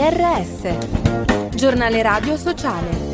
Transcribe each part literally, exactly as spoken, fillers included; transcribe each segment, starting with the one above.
R S, giornale radio sociale.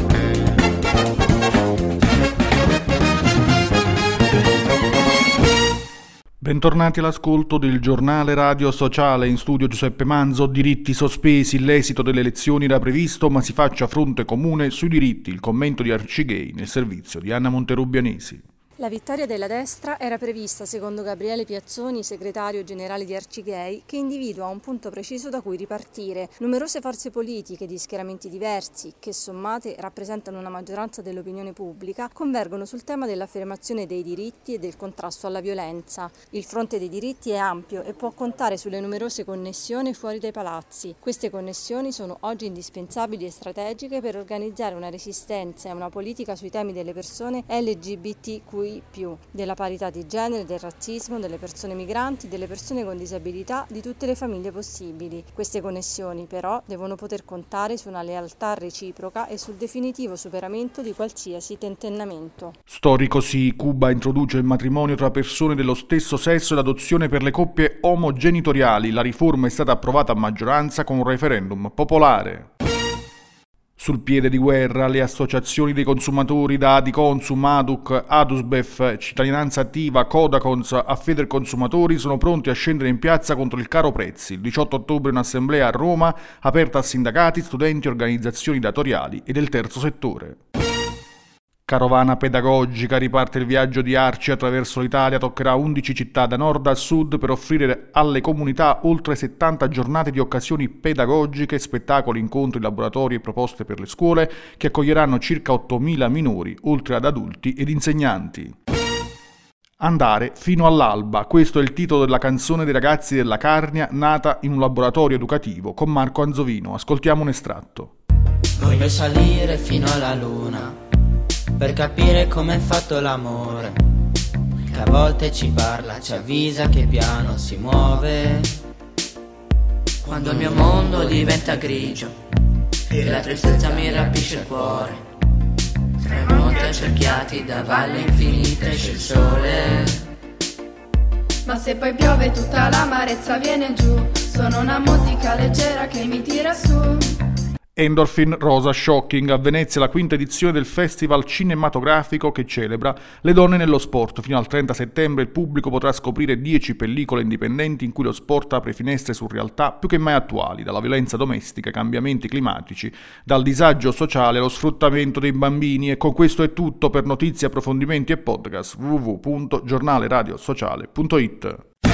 Bentornati all'ascolto del giornale radio sociale. In studio Giuseppe Manzo. Diritti sospesi, l'esito delle elezioni era previsto, ma si faccia fronte comune sui diritti. Il commento di Arcigay nel servizio di Anna Monterubianesi. La vittoria della destra era prevista, secondo Gabriele Piazzoni, segretario generale di Arcigay, che individua un punto preciso da cui ripartire. Numerose forze politiche di schieramenti diversi, che sommate rappresentano una maggioranza dell'opinione pubblica, convergono sul tema dell'affermazione dei diritti e del contrasto alla violenza. Il fronte dei diritti è ampio e può contare sulle numerose connessioni fuori dai palazzi. Queste connessioni sono oggi indispensabili e strategiche per organizzare una resistenza e una politica sui temi delle persone L G B T Q I più, della parità di genere, del razzismo, delle persone migranti, delle persone con disabilità, di tutte le famiglie possibili. Queste connessioni, però, devono poter contare su una lealtà reciproca e sul definitivo superamento di qualsiasi tentennamento. Storico sì, Cuba introduce il matrimonio tra persone dello stesso sesso e l'adozione per le coppie omogenitoriali. La riforma è stata approvata a maggioranza con un referendum popolare. Sul piede di guerra, le associazioni dei consumatori da Adiconsum, Aduc, Adusbef, Cittadinanza Attiva, Codacons a Federconsumatori sono pronti a scendere in piazza contro il caro prezzi. Il diciotto ottobre un'assemblea a Roma aperta a sindacati, studenti, organizzazioni datoriali e del terzo settore. Carovana pedagogica, riparte il viaggio di Arci attraverso l'Italia, toccherà undici città da nord a sud per offrire alle comunità oltre settanta giornate di occasioni pedagogiche, spettacoli, incontri, laboratori e proposte per le scuole che accoglieranno circa ottomila minori, oltre ad adulti ed insegnanti. Andare fino all'alba, questo è il titolo della canzone dei ragazzi della Carnia, nata in un laboratorio educativo con Marco Anzovino. Ascoltiamo un estratto. Voglio salire fino alla luna per capire com'è fatto l'amore, che a volte ci parla, ci avvisa che piano si muove. Quando il mio mondo diventa grigio e la tristezza mi rapisce il cuore, tra i monti accerchiati da valle infinite c'è il sole. Ma se poi piove tutta l'amarezza viene giù, sono una musica leggera che mi tira su. Endorphin Rosa Shocking, a Venezia la quinta edizione del festival cinematografico che celebra le donne nello sport. Fino al trenta settembre il pubblico potrà scoprire dieci pellicole indipendenti in cui lo sport apre finestre su realtà più che mai attuali, dalla violenza domestica ai cambiamenti climatici, dal disagio sociale allo sfruttamento dei bambini. E con questo è tutto. Per notizie, approfondimenti e podcast w w w punto giornale radio sociale punto it.